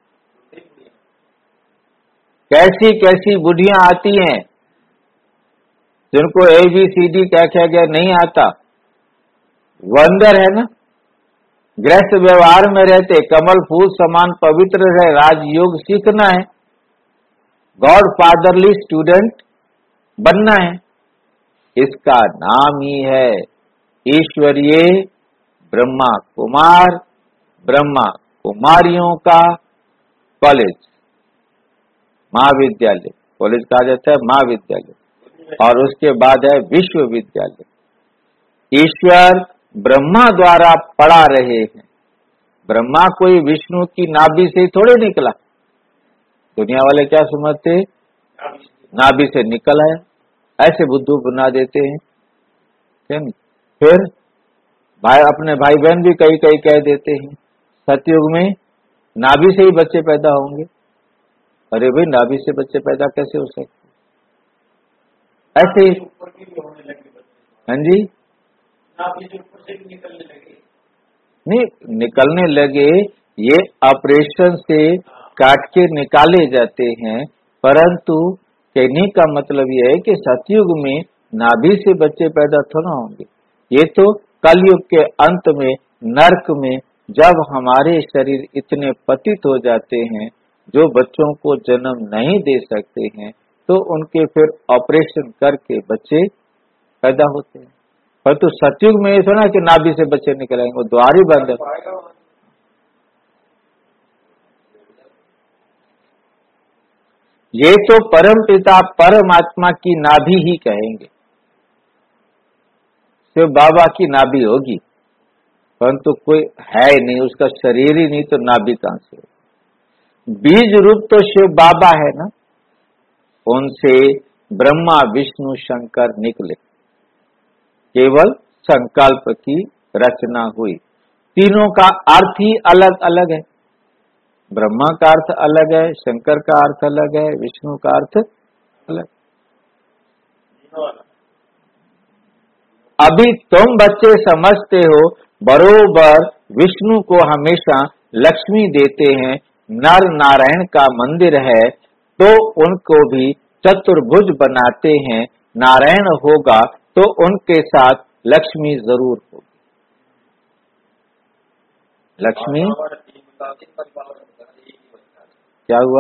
कैसी कैसी बुढ़ियां आती हैं जिनको ए बी सी डी क्या क्या क्या नहीं आता। वंदर है ना, गृहस्थ व्यवहार में रहते कमल फूल समान पवित्र रहे, राजयोग सीखना है, गॉड फादरली स्टूडेंट बनना है। इसका नाम ही है ईश्वरीय ब्रह्मा कुमार, ब्रह्मा कुमारियों का कॉलेज, महाविद्यालय। कॉलेज कहा जाता है महाविद्यालय, और उसके बाद है विश्वविद्यालय। ईश्वर ब्रह्मा द्वारा पढ़ा रहे हैं। ब्रह्मा कोई विष्णु की नाभि से ही थोड़े निकला। दुनिया वाले क्या समझते, नाभि से निकल आया, ऐसे बुद्धू बना देते हैं। फिर भाई अपने भाई बहन भी कई कई कह देते हैं सतयुग में नाभि से ही बच्चे पैदा होंगे। अरे भाई, नाभि से बच्चे पैदा कैसे हो सकते? ऐसे ही हाँ जी, नाभि से ऊपर से भी निकलने लगे। नहीं निकलने लगे, ये ऑपरेशन से काट के निकाले जाते हैं, परंतु कहने का मतलब यह है कि सतयुग में नाभि से बच्चे पैदा थोड़ा होंगे। ये तो कलयुग के अंत में नरक में जब हमारे शरीर इतने पतित हो जाते हैं, जो बच्चों को जन्म नहीं दे सकते हैं, तो उनके फिर ऑपरेशन करके बच्चे पैदा होते हैं। परंतु सतयुग में ये थोड़ा कि नाभि से बच्चे निकलेंगे, वो द्वार ही बंद है। ये तो परम पिता परमात्मा की नाभि ही कहेंगे, शिव बाबा की नाभि होगी, परंतु कोई है नहीं, उसका शरीर ही नहीं, तो नाभि कहां से होगी। बीज रूप तो शिव बाबा है ना, उनसे ब्रह्मा विष्णु शंकर निकले, केवल संकल्प की रचना हुई। तीनों का अर्थ ही अलग अलग है, ब्रह्मा का अर्थ अलग है, शंकर का अर्थ अलग है, विष्णु का अर्थ अलग। अभी तुम बच्चे समझते हो बरोबर विष्णु को हमेशा लक्ष्मी देते हैं, नर नारायण का मंदिर है तो उनको भी चतुर्भुज बनाते हैं, नारायण होगा तो उनके साथ लक्ष्मी जरूर होगी। लक्ष्मी क्या हुआ?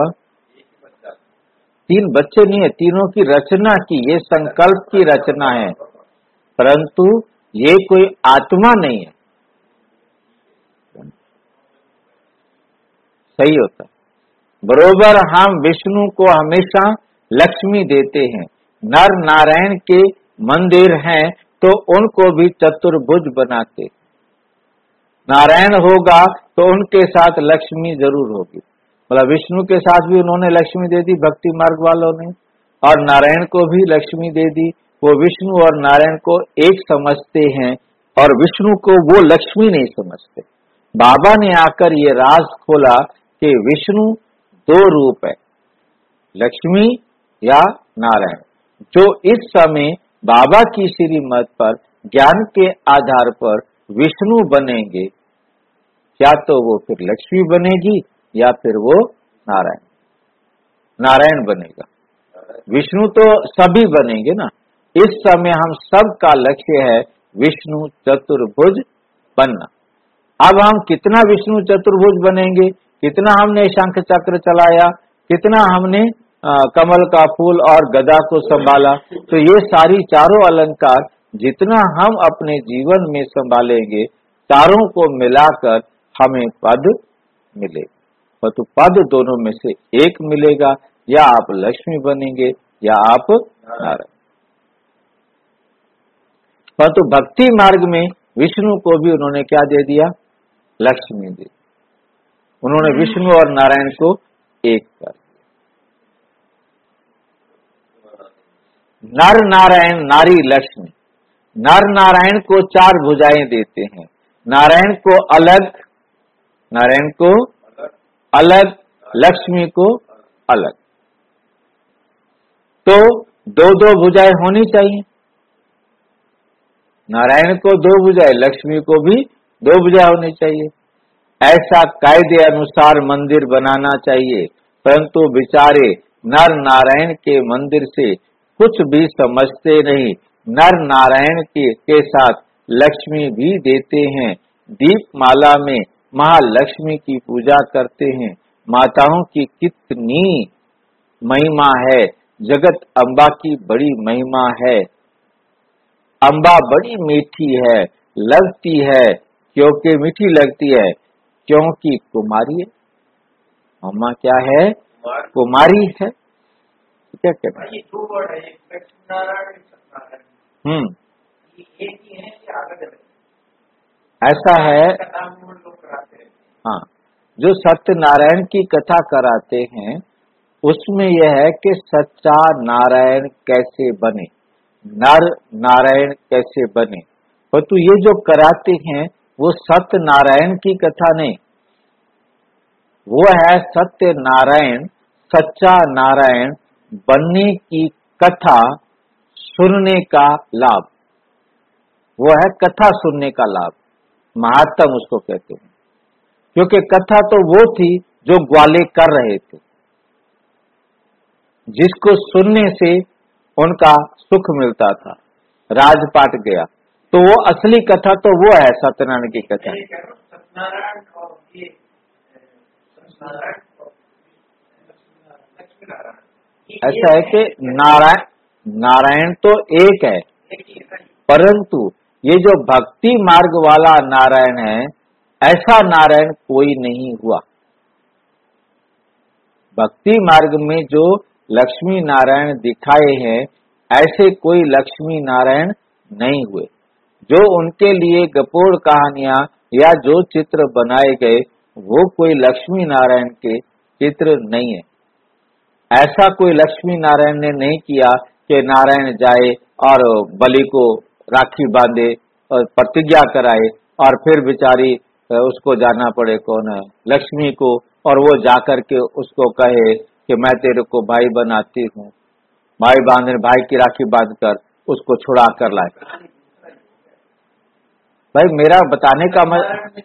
तीन बच्चे नहीं है, तीनों की रचना की, ये संकल्प की रचना है, परंतु ये कोई आत्मा नहीं है। सही होता, बरोबर हम विष्णु को हमेशा लक्ष्मी देते हैं, नर नारायण के मंदिर हैं तो उनको भी चतुर्भुज बनाते। नारायण होगा तो उनके साथ लक्ष्मी जरूर होगी, मतलब विष्णु के साथ भी उन्होंने लक्ष्मी दे दी भक्ति मार्ग वालों ने, और नारायण को भी लक्ष्मी दे दी। वो विष्णु और नारायण को एक समझते हैं और विष्णु को वो लक्ष्मी नहीं समझते। बाबा ने आकर ये राज खोला कि विष्णु दो रूप है, लक्ष्मी या नारायण। जो इस समय बाबा की श्रीमत पर ज्ञान के आधार पर विष्णु बनेंगे, क्या तो वो फिर लक्ष्मी बनेगी या फिर वो नारायण नारायण बनेगा। विष्णु तो सभी बनेंगे ना। इस समय हम सब का लक्ष्य है विष्णु चतुर्भुज बनना। अब हम कितना विष्णु चतुर्भुज बनेंगे, कितना हमने शंख चक्र चलाया, कितना हमने आ, कमल का फूल और गदा को संभाला, तो ये सारी चारों अलंकार जितना हम अपने जीवन में संभालेंगे, चारों को मिलाकर हमें पद मिलेगा। तो पद दोनों में से एक मिलेगा, या आप लक्ष्मी बनेंगे या आप नारायण। परंतु भक्ति मार्ग में विष्णु को भी उन्होंने क्या दे दिया? लक्ष्मी दे। उन्होंने विष्णु और नारायण को एक कर दिया। नर नारायण नारी लक्ष्मी। नर नारायण को चार भुजाएं देते हैं, नारायण को अलग, नारायण को अलग, लक्ष्मी को अलग। तो दो दो भुजाएं होनी चाहिए, नारायण को दो भुजाएं, लक्ष्मी को भी दो भुजाएं होनी चाहिए। ऐसा कायदे अनुसार मंदिर बनाना चाहिए, परंतु बेचारे नर नारायण के मंदिर से कुछ भी समझते नहीं। नर नारायण के, के साथ लक्ष्मी भी देते हैं। दीप माला में महालक्ष्मी की पूजा करते हैं। माताओं की कितनी महिमा है, जगत अम्बा की बड़ी महिमा है। अम्बा बड़ी मीठी है, लगती है, क्योंकि मीठी लगती है क्योंकि कुमारी है। अम्मा क्या है? कुमारी है। क्या कहना है? ये दो वर्ड है, एक लक्ष्मी नारायण, एक सत्यनारायण। हम्म ये एक ही है कि अलग अलग? ऐसा है। कथा में लोग कराते हैं। हाँ, जो सत्यनारायण की कथा कराते हैं उसमें यह है कि सच्चा नारायण कैसे बने, नर नारायण कैसे बने। परंतु ये जो कराते हैं वो सत्य नारायण की कथा नहीं, वो है सत्य नारायण, सच्चा नारायण बनने की कथा सुनने का लाभ। वो है कथा सुनने का लाभ, महात्म उसको कहते हैं। क्योंकि कथा तो वो थी जो ग्वाले कर रहे थे, जिसको सुनने से उनका सुख मिलता था, राजपाट गया। तो वो असली कथा तो वो है सत्यनारायण की कथा। सत्यनारायण और ये सत्यनारायण और लक्ष्मी नारायण, ऐसा है कि नारायण नारायण तो एक है, परंतु ये जो भक्ति मार्ग वाला नारायण है, ऐसा नारायण कोई नहीं हुआ। भक्ति मार्ग में जो लक्ष्मी नारायण दिखाए हैं, ऐसे कोई लक्ष्मी नारायण नहीं हुए। जो उनके लिए गपोड़ कहानियां या जो चित्र बनाए गए, वो कोई लक्ष्मी नारायण के चित्र नहीं है। ऐसा कोई लक्ष्मी नारायण ने नहीं किया कि नारायण जाए और बलि को राखी बांधे और प्रतिज्ञा कराए और फिर बेचारी उसको जाना पड़े कौन है लक्ष्मी को, और वो जाकर के उसको कहे कि मैं तेरे को भाई बनाती हूँ, भाई बांधने भाई की राखी बांधकर उसको छुड़ा कर लाए। भाई मेरा बताने का मतलब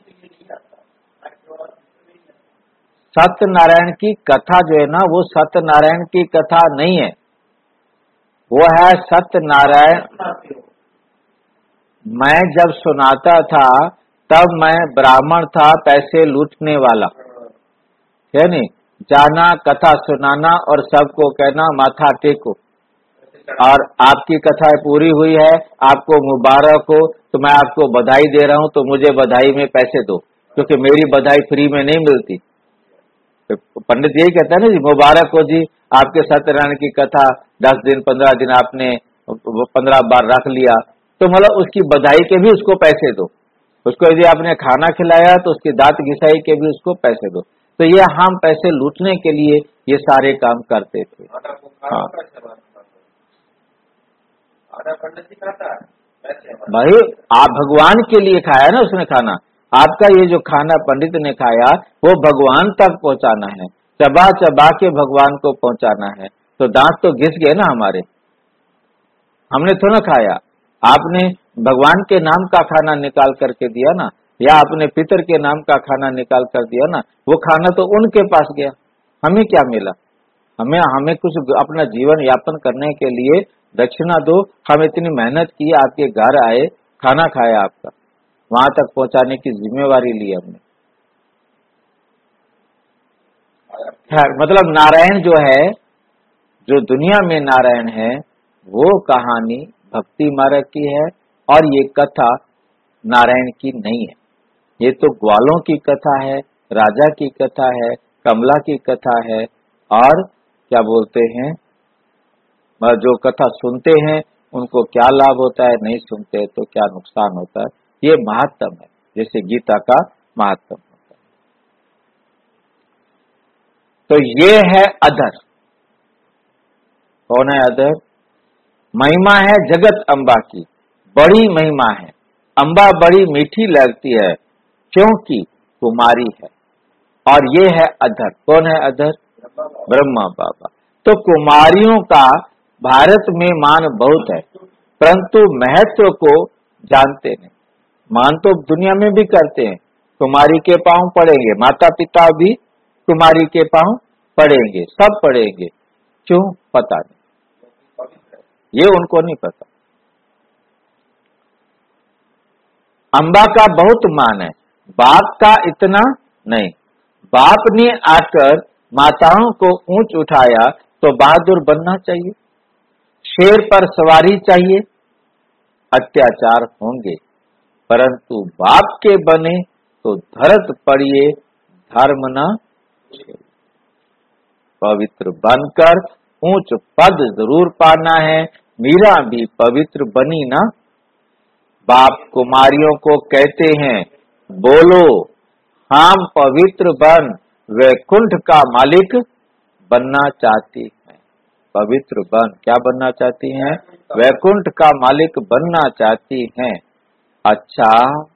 सत्यनारायण की कथा जो है ना, वो सत्यनारायण की कथा नहीं है, वो है सत्यनारायण। मैं जब सुनाता था तब मैं ब्राह्मण था, पैसे लूटने वाला, है नहीं, जाना कथा सुनाना और सबको कहना माथा टेको, और आपकी कथा पूरी हुई है, आपको मुबारक हो, तो मैं आपको बधाई दे रहा हूं, तो मुझे बधाई में पैसे दो, क्योंकि मेरी बधाई फ्री में नहीं मिलती। पंडित यही कहता है ना जी, मुबारक हो जी, आपके सत्यनारायण की कथा दस दिन पंद्रह दिन आपने पंद्रह बार रख लिया, तो मतलब उसकी बधाई के भी उसको पैसे दो। उसको यदि आपने खाना खिलाया तो उसकी दांत घिसाई के भी उसको पैसे दो। तो ये हम पैसे लूटने के लिए ये सारे काम करते थे। हाँ भाई, आप भगवान के लिए खाया ना उसने खाना, आपका ये जो खाना पंडित ने खाया वो भगवान तक पहुंचाना है, चबा चबा के भगवान को पहुंचाना है। तो दांत तो घिस गए ना हमारे, हमने तो ना खाया, आपने भगवान के नाम का खाना निकाल करके दिया ना, या अपने पितर के नाम का खाना निकाल कर दिया ना, वो खाना तो उनके पास गया, हमें क्या मिला? हमें हमें कुछ अपना जीवन यापन करने के लिए दक्षिणा दो, हम इतनी मेहनत की, आपके घर आए, खाना खाया, आपका वहां तक पहुंचाने की जिम्मेवारी ली हमने। मतलब नारायण जो है, जो दुनिया में नारायण है, वो कहानी भक्ति मार्ग की है, और ये कथा नारायण की नहीं है। ये तो ग्वालों की कथा है, राजा की कथा है, कमला की कथा है, और क्या बोलते हैं, जो कथा सुनते हैं उनको क्या लाभ होता है, नहीं सुनते तो क्या नुकसान होता है, ये महात्म है, जैसे गीता का महात्म होता है। तो ये है अधर। कौन है अधर? महिमा है जगत अम्बा की, बड़ी महिमा है। अम्बा बड़ी मीठी लगती है क्योंकि कुमारी है, और ये है अधर। कौन है अधर? ब्रह्मा बाबा। तो कुमारियों का भारत में मान बहुत है, परंतु महत्व को जानते नहीं। मान तो दुनिया में भी करते हैं, कुमारी के पांव पड़ेंगे, माता पिता भी कुमारी के पांव पड़ेंगे, सब पड़ेंगे, क्यों पता नहीं, ये उनको नहीं पता। अम्बा का बहुत मान है, बाप का इतना नहीं। बाप ने आकर माताओं को ऊंच उठाया तो बहादुर बनना चाहिए, शेर पर सवारी चाहिए, अत्याचार होंगे, परंतु बाप के बने तो धरत पड़िए, धर्म न पवित्र बनकर ऊंच पद जरूर पाना है। मीरा भी पवित्र बनी ना। बाप कुमारियों को कहते हैं, बोलो हम पवित्र बन वैकुंठ का मालिक बनना चाहती हैं। पवित्र बन क्या बनना चाहती हैं? वैकुंठ का मालिक बनना चाहती हैं। अच्छा,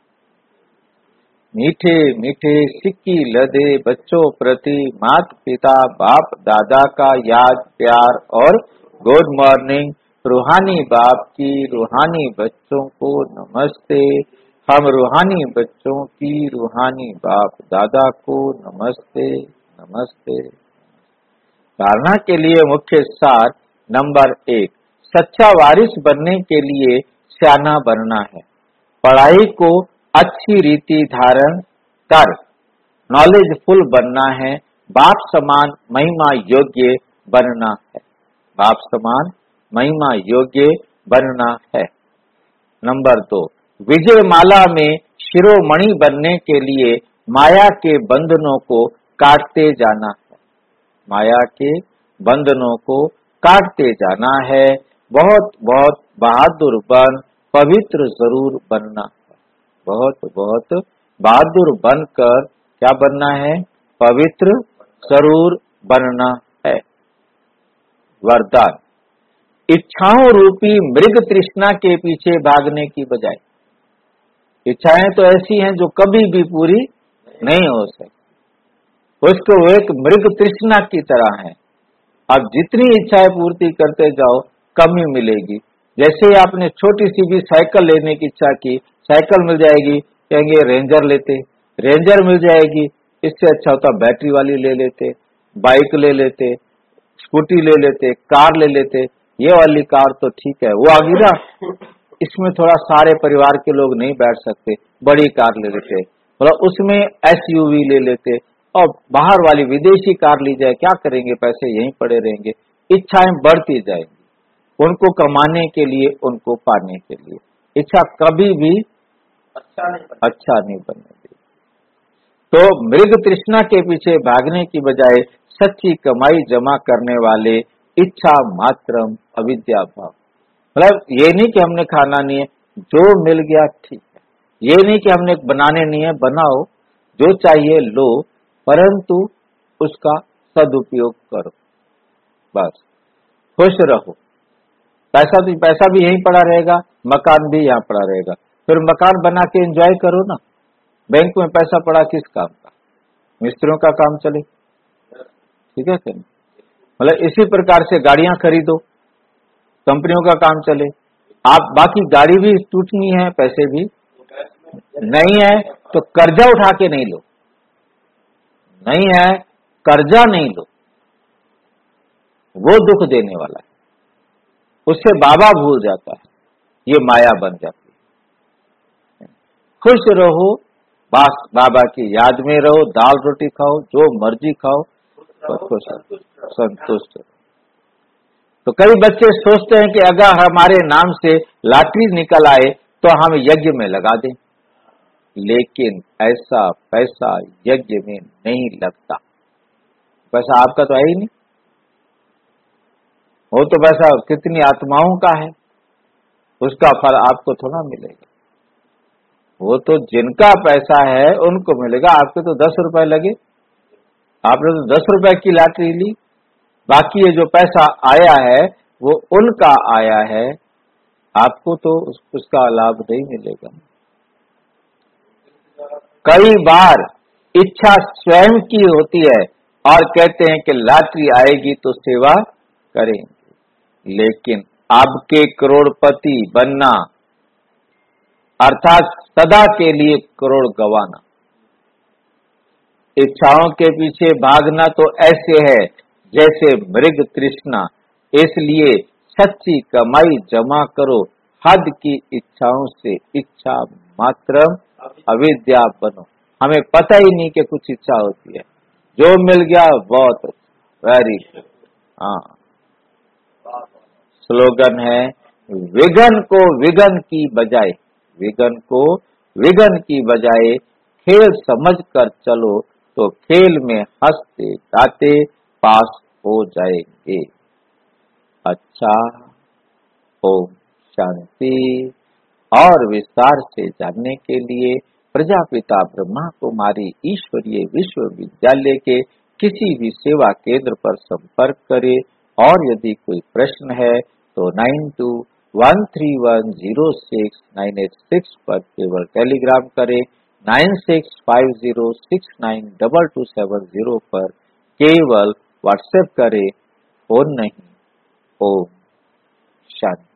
मीठे मीठे सिक्की लदे बच्चों प्रति माता पिता बाप दादा का याद प्यार और गुड मॉर्निंग। रूहानी बाप की रूहानी बच्चों को नमस्ते। हम रूहानी बच्चों की रूहानी बाप दादा को नमस्ते नमस्ते। धारणा के लिए मुख्य सार नंबर एक, सच्चा वारिस बनने के लिए सियाना बनना है। पढ़ाई को अच्छी रीति धारण कर नॉलेजफुल बनना है। बाप समान महिमा योग्य बनना है। बाप समान महिमा योग्य बनना है। नंबर दो, विजय माला में शिरोमणि बनने के लिए माया के बंधनों को काटते जाना है। माया के बंधनों को काटते जाना है। बहुत बहुत बहादुर बन पवित्र जरूर बनना है। बहुत बहुत बहादुर बनकर क्या बनना है? पवित्र जरूर बनना है। वरदान, इच्छाओं रूपी मृग तृष्णा के पीछे भागने की बजाय, इच्छाएं तो ऐसी हैं जो कभी भी पूरी नहीं हो सकती, उसको एक मृग तृष्णा की तरह है। अब जितनी इच्छाएं पूर्ति करते जाओ कमी मिलेगी। जैसे ही आपने छोटी सी भी साइकिल लेने की इच्छा की, साइकिल मिल जाएगी, कहेंगे रेंजर लेते, रेंजर मिल जाएगी, इससे अच्छा होता बैटरी वाली ले लेते, बाइक ले लेते, स्कूटी ले लेते, कार ले लेते। ये वाली कार तो ठीक है, वो आगे ना, इसमें थोड़ा सारे परिवार के लोग नहीं बैठ सकते, बड़ी कार ले लेते, मतलब उसमें एसयूवी ले लेते, और बाहर वाली विदेशी कार ली जाए, क्या करेंगे, पैसे यहीं पड़े रहेंगे। इच्छाएं बढ़ती जाएंगी, उनको कमाने के लिए, उनको पाने के लिए। इच्छा कभी भी अच्छा नहीं बनता। अच्छा नहीं बनने दी। तो मृग तृष्णा के पीछे भागने की बजाय सच्ची कमाई जमा करने वाले इच्छा मात्रम अविद्या भाव, मतलब ये नहीं कि हमने खाना नहीं है, जो मिल गया ठीक है। ये नहीं कि हमने बनाने नहीं है, बनाओ, जो चाहिए लो, परंतु उसका सदुपयोग करो, बस खुश रहो। पैसा तो पैसा भी यहीं पड़ा रहेगा, मकान भी यहाँ पड़ा रहेगा, फिर मकान बना के एंजॉय करो ना। बैंक में पैसा पड़ा किस काम का? मिस्त्रियों का काम चले, ठीक है क्या? मतलब इसी प्रकार से गाड़ियां खरीदो, कंपनियों का काम चले। आप बाकी गाड़ी भी टूटनी है, पैसे भी नहीं है तो कर्जा उठा के नहीं लो, नहीं है कर्जा नहीं लो, वो दुख देने वाला है, उससे बाबा भूल जाता है, ये माया बन जाती है। खुश रहो, बस बाबा की याद में रहो, दाल रोटी खाओ, जो मर्जी खाओ, पर खुश संतुष्ट। तो कई बच्चे सोचते हैं कि अगर हमारे नाम से लॉटरी निकल आए तो हम यज्ञ में लगा दें, लेकिन ऐसा पैसा यज्ञ में नहीं लगता। पैसा आपका तो है ही नहीं, वो तो पैसा कितनी आत्माओं का है, उसका फल आपको थोड़ा मिलेगा। वो तो जिनका पैसा है उनको मिलेगा, आपके तो दस रुपए लगे, आपने तो दस रुपए की लॉटरी ली, बाकी ये जो पैसा आया है वो उनका आया है, आपको तो उस, उसका लाभ नहीं मिलेगा। कई बार इच्छा स्वयं की होती है और कहते हैं कि लॉटरी आएगी तो सेवा करेंगे, लेकिन आपके करोड़पति बनना अर्थात सदा के लिए करोड़ गवाना, इच्छाओं के पीछे भागना तो ऐसे है जैसे मृग तृष्णा। इसलिए सच्ची कमाई जमा करो, हद की इच्छाओं से इच्छा मात्र अविद्या बनो। हमें पता ही नहीं कि कुछ इच्छा होती है, जो मिल गया बहुत वेरी गुड। हाँ, स्लोगन है, विघन को विघन की बजाय, विघन को विघन की बजाय खेल समझ कर चलो तो खेल में हंसते गाते पास हो जाएंगे। अच्छा, ओम शांति। और विस्तार से जानने के लिए प्रजापिता ब्रह्मा कुमारी ईश्वरीय विश्वविद्यालय के किसी भी सेवा केंद्र पर संपर्क करें, और यदि कोई प्रश्न है तो nine two one three one zero six nine eight six पर केवल टेलीग्राम करें, nine six five zero six nine double two seven zero पर केवल व्हाट्सएप करें, फोन नहीं। ओम शांति।